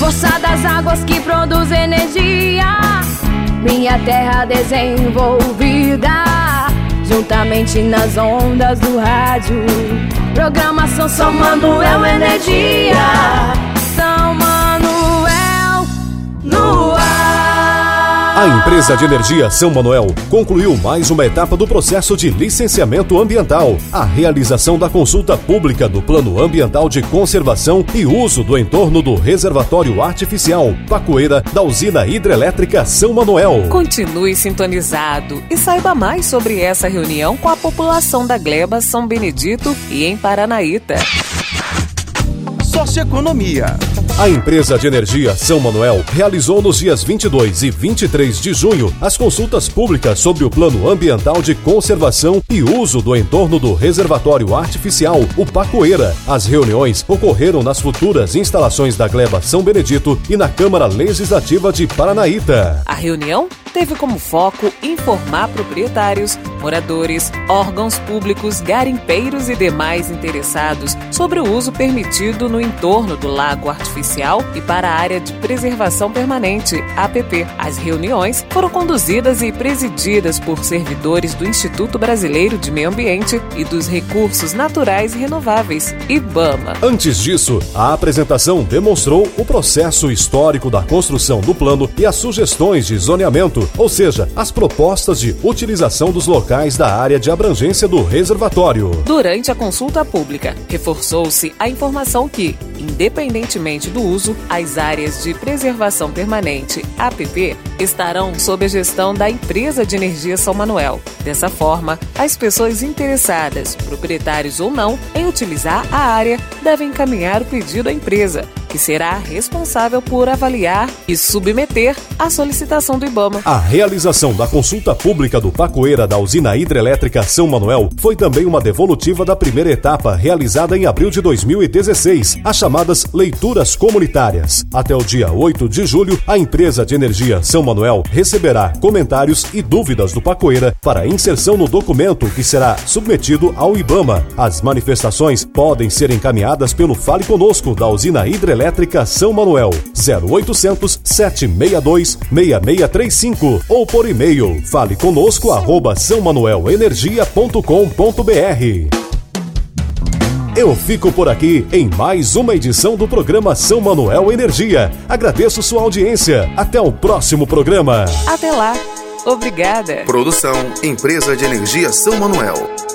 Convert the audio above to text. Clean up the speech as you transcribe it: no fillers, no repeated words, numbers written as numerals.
força das águas que produz energia, minha terra desenvolvida, juntamente nas ondas do rádio. Programação São Manuel Energia, São Manuel no ar. A empresa de energia São Manuel concluiu mais uma etapa do processo de licenciamento ambiental, a realização da consulta pública do Plano Ambiental de Conservação e Uso do entorno do Reservatório Artificial Pacoeira da Usina Hidrelétrica São Manuel. Continue sintonizado e saiba mais sobre essa reunião com a população da Gleba, São Benedito e em Paranaíta. Socioeconomia. A empresa de energia São Manuel realizou nos dias 22 e 23 de junho as consultas públicas sobre o Plano Ambiental de Conservação e Uso do entorno do Reservatório Artificial, o Pacoeira. As reuniões ocorreram nas futuras instalações da Gleba São Benedito e na Câmara Legislativa de Paranaíta. A reunião teve como foco informar proprietários, moradores, órgãos públicos, garimpeiros e demais interessados sobre o uso permitido no entorno do Lago Artificial e para a Área de Preservação Permanente, APP. As reuniões foram conduzidas e presididas por servidores do Instituto Brasileiro de Meio Ambiente e dos Recursos Naturais e Renováveis, IBAMA. Antes disso, a apresentação demonstrou o processo histórico da construção do plano e as sugestões de zoneamento, ou seja, as propostas de utilização dos locais da área de abrangência do reservatório. Durante a consulta pública, reforçou-se a informação que, independentemente do uso, as áreas de preservação permanente, APP, estarão sob a gestão da Empresa de Energia São Manuel. Dessa forma, as pessoas interessadas, proprietários ou não, em utilizar a área, devem encaminhar o pedido à empresa, que será responsável por avaliar e submeter a solicitação do IBAMA. A realização da consulta pública do Pacoeira da Usina Hidrelétrica São Manuel foi também uma devolutiva da primeira etapa realizada em abril de 2016, as chamadas leituras comunitárias. Até o dia 8 de julho, a empresa de energia São Manuel receberá comentários e dúvidas do Pacoeira para inserção no documento que será submetido ao IBAMA. As manifestações podem ser encaminhadas pelo Fale Conosco da Usina Hidrelétrica São Manuel, 0800 762 6635 ou por e-mail faleconosco@sãomanuelenergia.com.br. Eu fico por aqui em mais uma edição do programa São Manuel Energia. Agradeço sua audiência. Até o próximo programa. Até lá. Obrigada. Produção Empresa de Energia São Manuel.